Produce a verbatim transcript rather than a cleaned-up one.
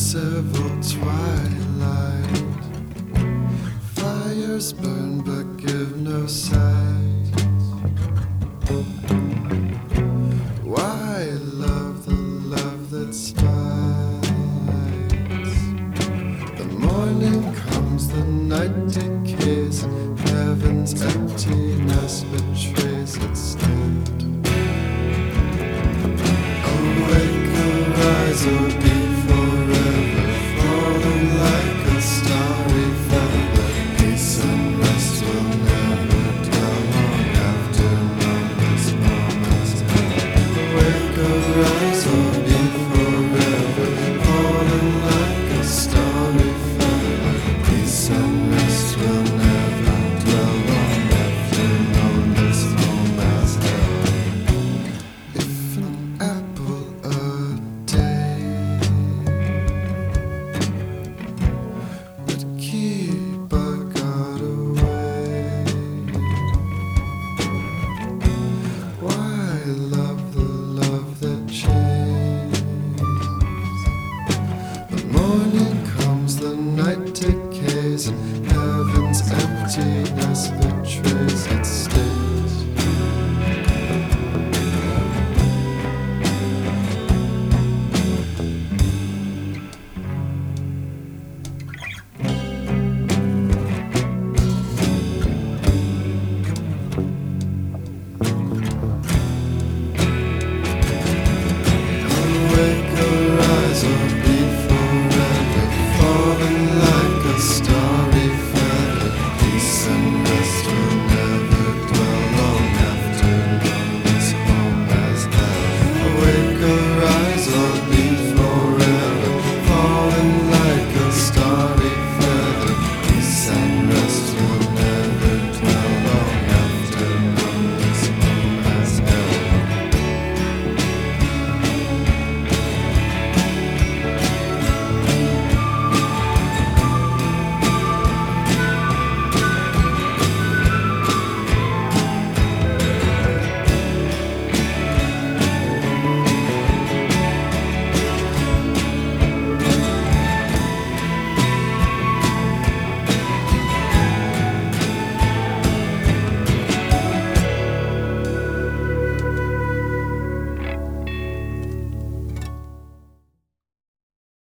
civil twilight. Fires burn but give no sight. Why love the love that smites? The morning comes, the night decays, heaven's emptiness betrays its dead. Awake, arise, O be